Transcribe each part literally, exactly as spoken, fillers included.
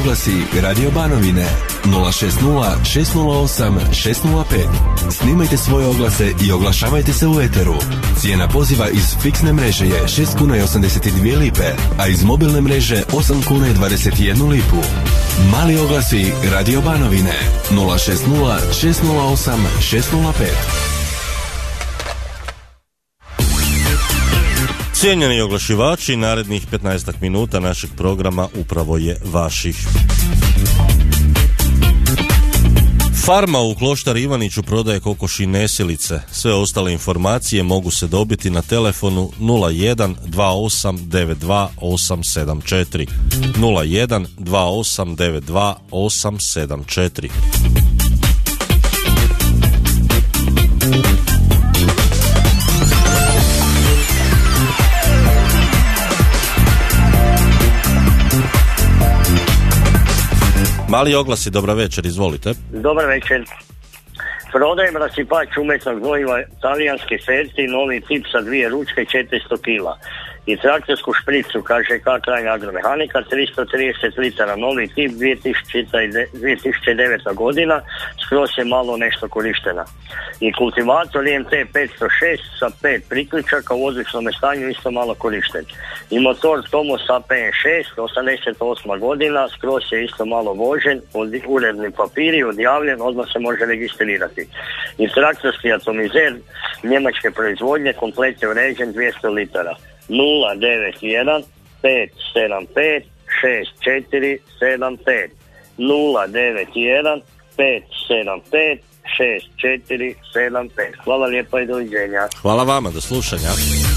oglasi Radio Banovine nula šest nula šest nula osam šest nula pet. Snimajte svoje oglase i oglašavajte se u eteru. Cijena poziva iz fiksne mreže je šest kuna i osamdeset dvije lipe, a iz mobilne mreže osam kuna i dvadeset jednu lipu. Mali oglasi Radio Banovine nula šest nula šest nula osam šest nula pet. Cijenjeni oglašivači, narednih petnaest minuta našeg programa upravo je vaših. Farma u Kloštar Ivaniću prodaje kokoši nesilice. Sve ostale informacije mogu se dobiti na telefonu nula jedan dva osam devet dva osam sedam četiri nula jedan dva osam devet dva osam sedam četiri. Mali oglasi, dobra večer, izvolite. Dobar večer. Prodajem rasipač umjetnog gnojiva talijanske Ferti, novi tip sa dvije ručke, četiristo kila. I traktorsku špricu, kaže K krajnja agromehanika, tristo trideset litara, novi tip, dvije tisuće deveta godina, skroz je malo nešto korištena. I kultivator I M T petsto šest sa pet priključaka u odličnom stanju, isto malo korišten. I motor Tomos A P N šest, osamdeset osma godina, skroz je isto malo vožen, uredni papiri, odjavljen, odmah se može registrirati. I traktorski atomizer njemačke proizvodnje, komplet je uređen, dvjesto litara. nula devet jedan pet sedam pet šest četiri sedam pet nula devet jedan pet sedam pet šest četiri sedam pet. Hvala lijepa i doviđenja. Hvala vama, do slušanja.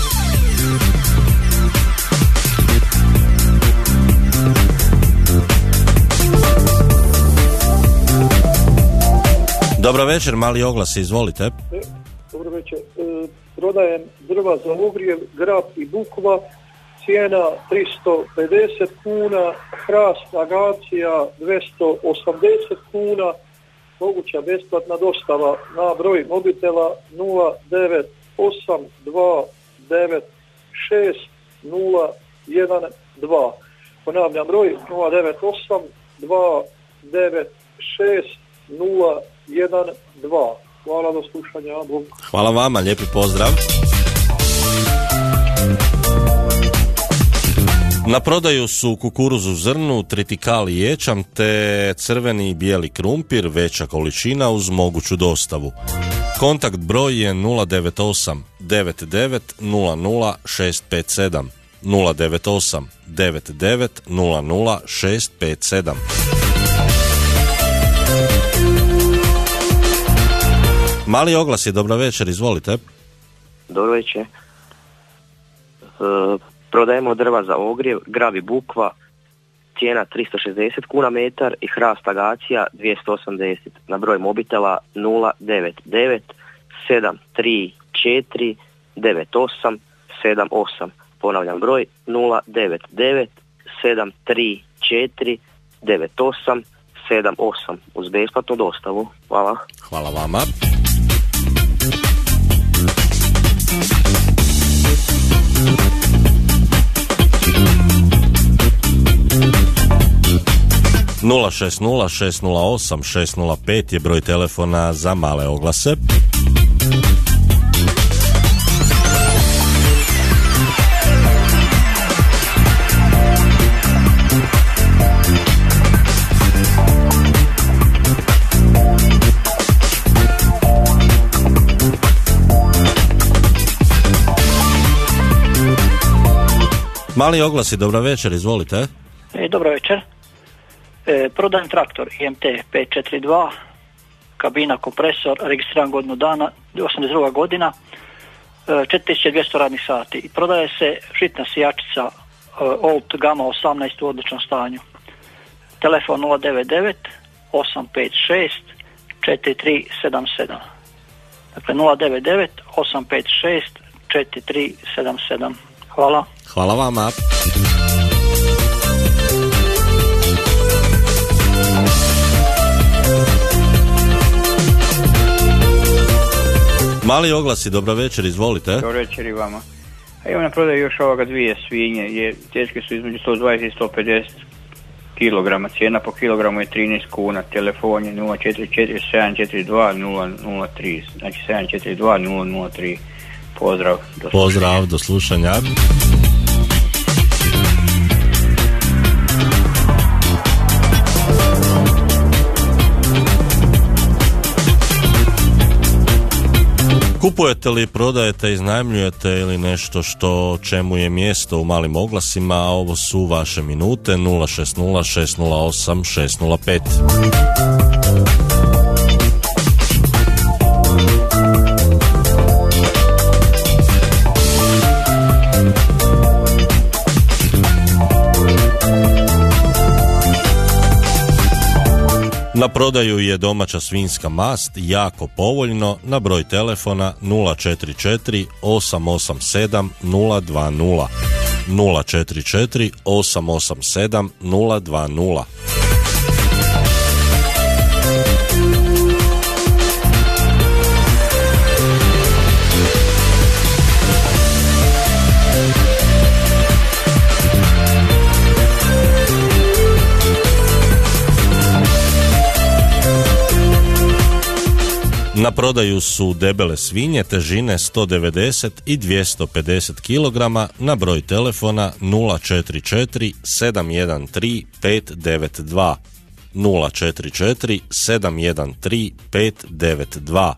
Dobro večer, mali oglas, izvolite. Dobro večer. E, prodajem drva za ogrjev, grab i bukva, cijena tristo pedeset kuna, hrast, agacija dvjesto osamdeset kuna, moguća besplatna dostava na broj mobitela nula devet osam dva devet šest nula jedan dva. Ponavljam broj nula devet osam dva devet šest nula jedan dva. Hvala, do slušanja. Hvala vama, lijepi pozdrav. Na prodaju su kukuruz u zrnu, tritikal i ječam te crveni i bijeli krumpir, veća količina uz moguću dostavu. Kontakt broj je nula devet osam devet devet nula nula šest pet sedam nula devet osam devet devet nula nula šest pet sedam. Mali oglas je, dobra večer, izvolite. Dobro večer. E, prodajemo drva za ogrjev, grab i bukva, cijena tristo šezdeset kuna metar i hrast agacija dvjesto osamdeset. Na broj mobitela nula devet devet sedam tri četiri devet osam sedam osam. Ponavljam broj nula devet devet sedam tri četiri devet osam sedam osam uz besplatnu dostavu. Hvala. Hvala vama. nula šest nula šest nula osam šest nula pet je broj telefona za male oglase. Mali oglasi, dobra večer, izvolite. E, dobro večer. E, prodajem traktor I M T pet četiri dva, kabina, kompresor, registriran godinu dana, osamdeset druga godina, e, četiri tisuće dvjesto radnih sati. I prodaje se žitna sijačica e, Old Gamma osamnaest u odličnom stanju. Telefon nula devet devet osam pet šest četiri tri sedam sedam. Dakle nula devet devet osam pet šest četiri tri sedam sedam. Hvala. Hvala vama. Mali oglasi, dobra večer, izvolite. Dobro večer i vama. A imam na prodaju još ovoga dvije svinje, je, teške su između sto dvadeset i sto pedeset kilograma. Cijena po kilogramu je trinaest kuna. Telefon je nula četiri četiri sedam četiri dva nula nula tri. Znači sedam četiri dva nula nula tri. Pozdrav. Do Pozdrav, do slušanja. Kupujete li, prodajete, iznajmljujete ili nešto što čemu je mjesto u malim oglasima, a ovo su vaše minute. Nula šest nula šest nula osam šest nula pet. Na prodaju je domaća svinjska mast, jako povoljno, na broj telefona nula četiri četiri osam osam sedam nula dva nula. nula četiri četiri osam osam sedam nula dva nula. Na prodaju su debele svinje težine sto devedeset i dvjesto pedeset kilograma na broj telefona nula četiri četiri sedam jedan tri pet devet dva. nula četiri četiri sedam jedan tri pet devet dva.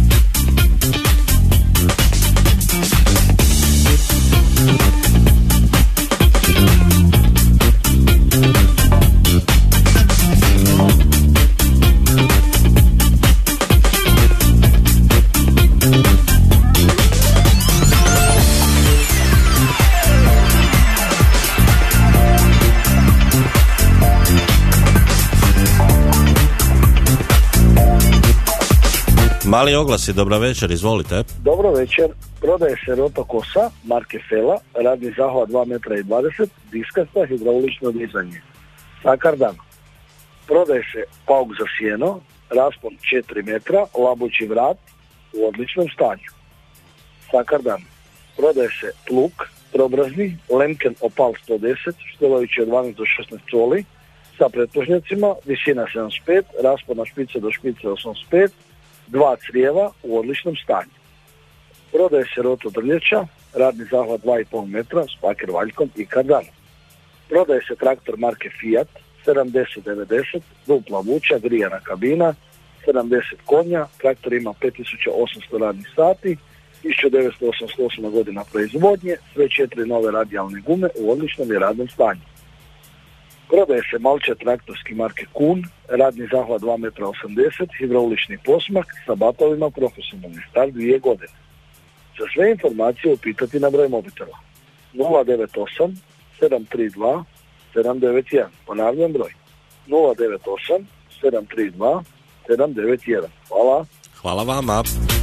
Mali oglasi, dobra večer, izvolite. Dobro večer, prodaje se rota kosa, marke Fela, radni zahvat dva metra i dvadeset, diskasta, hidraulično dizanje. Sakardan. Prodaje se pauk za sjeno, raspon četiri metra, labući vrat, u odličnom stanju. Sakardan. Prodaje se plug, trobrazni, Lemken Opal sto deset, štelovići od dvanaest do šesnaest coli, sa pretpožnjacima, visina sedamdeset pet, raspon od špice do špice osamdeset pet, dva crijeva u odličnom stanju. Prodaje se roto drljeća, radni zahvat dva i pol metra s paker valjkom i kardanom. Prodaje se traktor marke Fiat sedamdeset devedeset, dupla vuča, grijana kabina, sedamdeset konja, traktor ima pet tisuća osamsto radnih sati, tisuća devetsto osamdeset osma godina proizvodnje, sve četiri nove radijalne gume u odličnom i radnom stanju. Prodaje se malčar traktorski marke Kun, radni zahvat dva metra osamdeset, hidraulični posmak sa batovima, profesionalni star dvije godine. Za sve informacije upitati na broj mobitela nula devet osam sedam tri dva sedam devet jedan. Ponavljam broj nula devet osam sedam tri dva sedam devet jedan. Hvala. Hvala vama.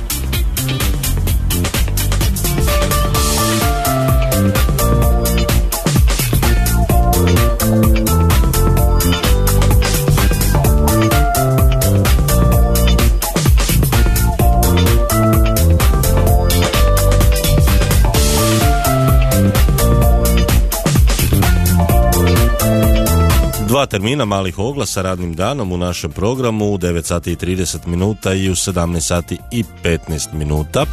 Dva termina malih oglasa radnim danom u našem programu u devet sati i trideset minuta i u sedamnaest sati i petnaest minuta.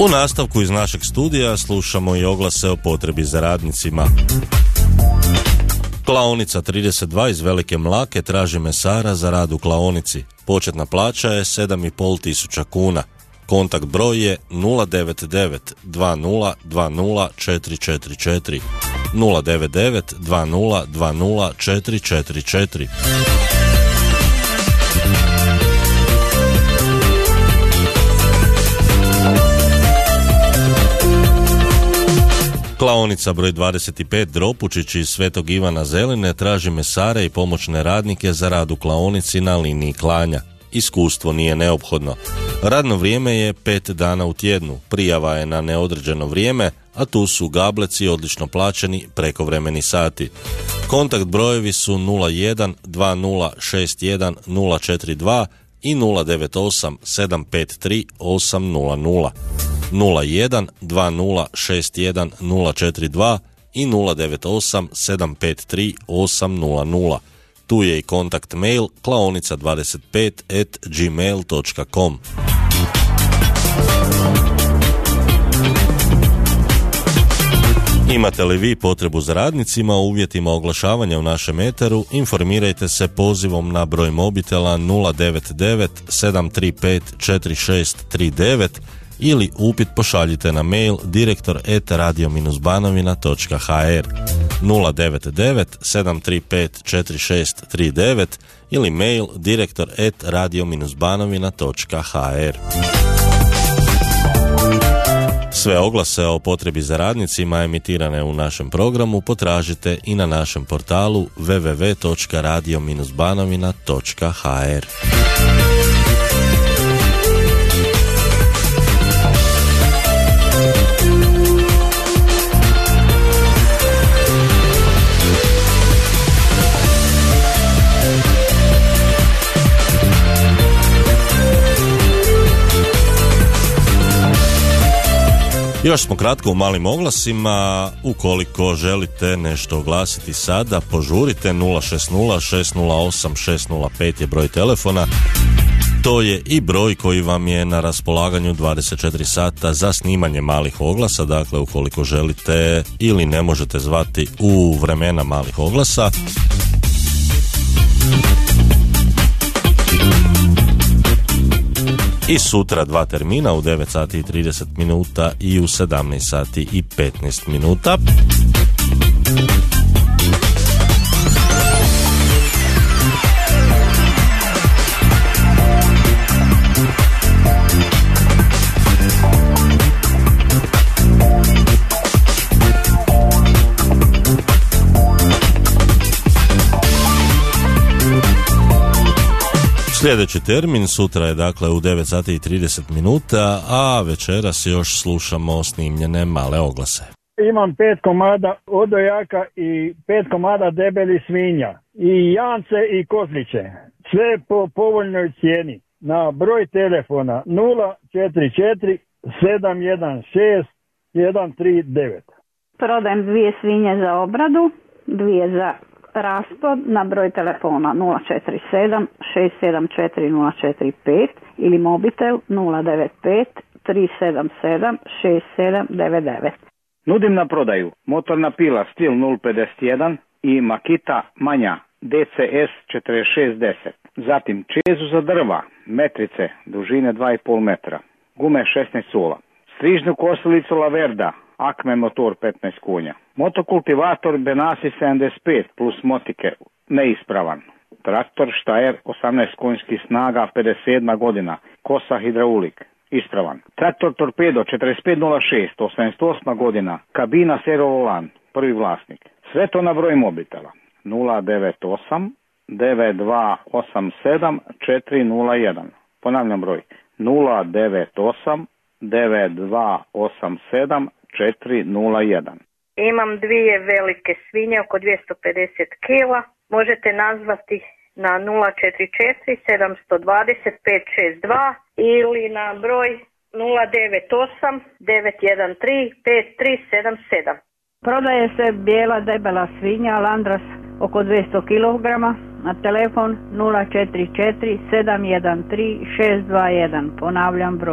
U nastavku iz našeg studija slušamo i oglase o potrebi za radnicima. Klaonica trideset dva iz Velike Mlake traži mesara za rad u klaonici. Početna plaća je sedam i pol tisuća kuna. Kontakt broj je nula devet devet dva nula dva nula četiri četiri četiri nula devet devet dva nula dva nula četiri četiri četiri. Klaonica broj dvadeset pet Dropučić iz Svetog Ivana Zeline traži mesare i pomoćne radnike za rad u klaonici na liniji klanja. Iskustvo nije neophodno. Radno vrijeme je pet dana u tjednu, prijava je na neodređeno vrijeme, a tu su gableci odlično plaćeni prekovremeni sati. Kontakt brojevi su nula jedan dva nula šest jedan nula četiri dva i nula devet osam sedam pet tri osam nula nula. nula jedan dva nula šest jedan nula četiri dva i nula devet osam sedam pet tri osam nula nula. Tu je i kontakt mail klaonica dvadeset pet at gmail dot com. Imate li vi potrebu za radnicima u uvjetima oglašavanja u našem eteru, informirajte se pozivom na broj mobitela nula devet devet sedam tri pet četiri šest tri devet ili upit pošaljite na mail direktor at radio banovina dot h r nula devet devet sedam tri pet četiri šest tri devet ili mail direktor at radio banovina dot h r. Sve oglase o potrebi za radnicima emitirane u našem programu potražite i na našem portalu w w w dot radio banovina dot h r. Još smo kratko u malim oglasima. Ukoliko želite nešto oglasiti sada, požurite. Nula šest nula šest nula osam šest nula pet je broj telefona. To je i broj koji vam je na raspolaganju dvadeset četiri sata za snimanje malih oglasa. Dakle, ukoliko želite ili ne možete zvati u vremena malih oglasa, i sutra dva termina u devet sati i trideset minuta i u sedamnaest sati i petnaest minuta. Sljedeći termin sutra je dakle u devet sati i trideset minuta, a večeras još slušamo snimljene male oglase. Imam pet komada odojaka i pet komada debelih svinja i jance i kozliće. Sve po povoljnoj cijeni. Na broj telefona nula četiri četiri sedam jedan šest jedan tri devet. Prodajem dvije svinje za obradu, dvije za rasplod na broj telefona nula četiri sedam šest sedam četiri nula četiri pet ili mobitel nula devet pet tri sedam sedam šest sedam devet devet. Nudim na prodaju motorna pila Stil nula pedeset jedan i Makita manja D C S četrdeset šest deset. Zatim čezu za drva, metrice, dužine dva i pol metra, gume šesnaest sula. Strižnu kosilicu Laverda, Acme motor petnaest konja. Motokultivator Benassi sedamdeset pet plus motike, neispravan. Traktor Steyr osamnaest konjskih snaga, pedeset sedma godina, kosa hidraulik, ispravan. Traktor Torpedo četrdeset pet nula šest, osamdeset osma godina, kabina servovolan, prvi vlasnik. Sve to na broj mobitela nula devet osam devet dva osam sedam četiri nula jedan. Ponavljam broj nula devet osam devet dva osam sedam četiri nula jedan. Imam dvije velike svinje oko dvjesto pedeset kila. Možete nazvati na nula četiri četiri sedam dva nula pet šest dva ili na broj nula devet osam devet jedan tri pet tri sedam sedam. Prodaje se bijela debela svinja Landras oko dvjesto kilograma na telefon nula četiri četiri sedam jedan tri šest dva jedan. Ponavljam broj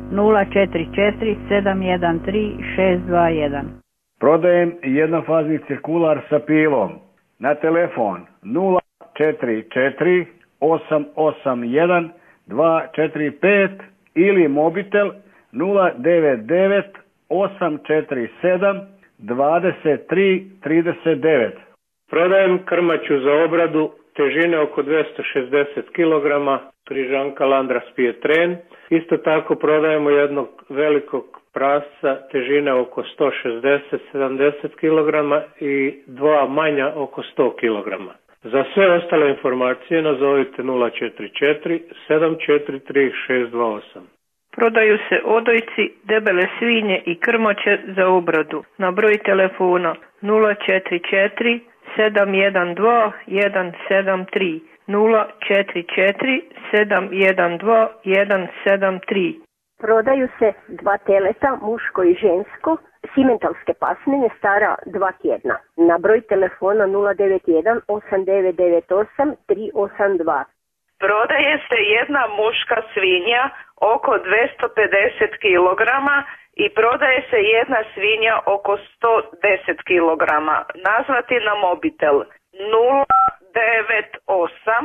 nula četiri četiri sedam jedan tri šest dva jedan. Prodajem jednofazni cirkular sa pilom. Na telefon nula četiri četiri osam osam jedan dva četiri pet ili mobitel nula devet devet osam četiri sedam dvadeset tri trideset devet. Prodajem krmaču za obradu težine oko dvjesto šezdeset kilograma, križanka Landra Spietren. Isto tako prodajemo jednog velikog prasca težine oko sto šezdeset do sedamdeset kilograma i dva manja oko sto kilograma. Za sve ostale informacije nazovite nula četiri četiri sedam četiri tri šest dva osam. Prodaju se odojci, debele svinje i krmače za obradu na broj telefona nula četiri četiri sedam jedan dva jedan sedam tri nula četiri četiri sedam jedan dva jedan sedam tri. Prodaju se dva teleta, muško i žensko, simentalske pasmine stara dva tjedna. Na broj telefona nula devet jedan osam devet devet osam tri osam dva. Prodaje se jedna muška svinja oko dvjesto pedeset kilograma i prodaje se jedna svinja oko sto deset kilograma. Nazvati na mobitel nula devet osam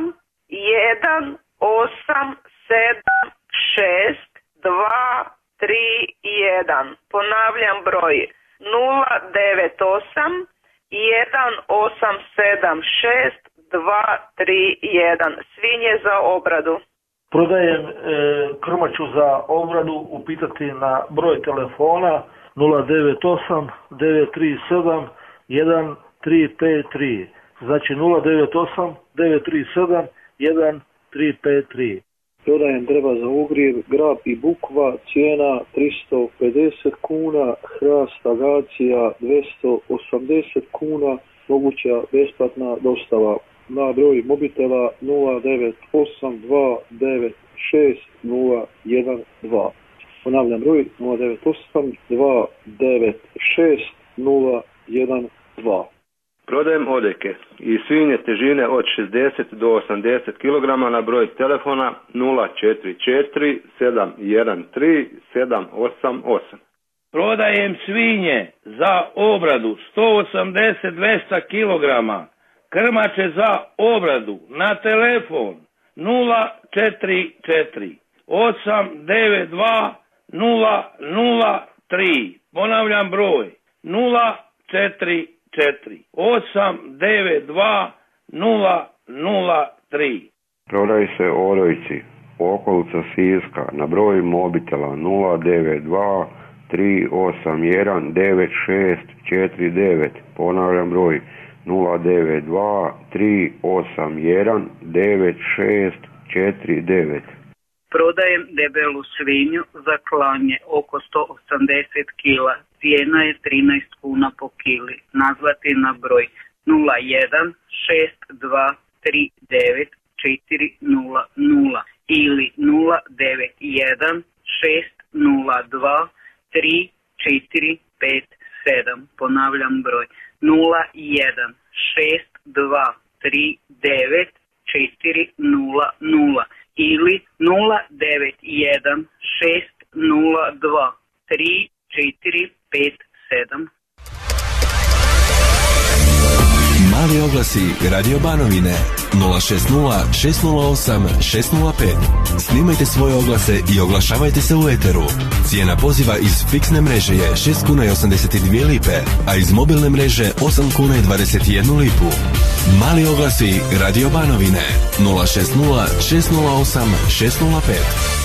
jedan osam sedam šest dva tri jedan. Ponavljam broj nula devet osam jedan osam sedam šest dva tri jedan. Svinje za obradu. Prodajem e, krmaču za obradu, upitati na broj telefona nula devet osam devet tri sedam jedan tri pet tri. Znači nula devet osam devet tri sedam jedan tri pet tri. Prodajem drva za ogrjev, grab i bukva, cijena tristo pedeset kuna, hrast agacija dvjesto osamdeset kuna, moguća besplatna dostava. Na broj mobitela nula devet osam dva devet šest nula jedan dva. Ponavljam broj nula devet osam dva devet šest nula jedan dva. Prodajem odeke i svinje težine od šezdeset do osamdeset kilograma na broj telefona nula četiri četiri sedam jedan tri sedam osam osam. Prodajem svinje za obradu sto osamdeset do dvjesto kilograma. Krmače za obradu na telefon nula četiri četiri osam devet dva nula nula tri. Ponavljam broj nula četiri četiri osam devet dva nula nula tri. Prodaju se odojci, okolica Siska, na broj mobitela nula devet dva tri osam jedan devet šest četiri devet. Ponavljam broj nula devet dva tri osam jedan devet šest četiri devet. Prodajem debelu svinju za klanje oko sto osamdeset kila. Cijena je trinaest kuna po kili. Nazvati na broj nula jedan šest dva tri devet četiri nula nula ili nula devet jedan šest nula dva tri četiri pet sedam. Ponavljam broj nula jedan šest dva tri devet četiri nula nula ili nula devet jedan šest nula dva tri četiri pet sedam. Mali oglasi Radio Banovine nula šest nula šest nula osam šest nula pet. Snimajte svoje oglase i oglašavajte se u eteru. Cijena poziva iz fiksne mreže je šest kuna i osamdeset dvije lipe, a iz mobilne mreže osam kuna i dvadeset jednu lipu. Mali oglasi Radio Banovine nula šest nula šest nula osam šest nula pet.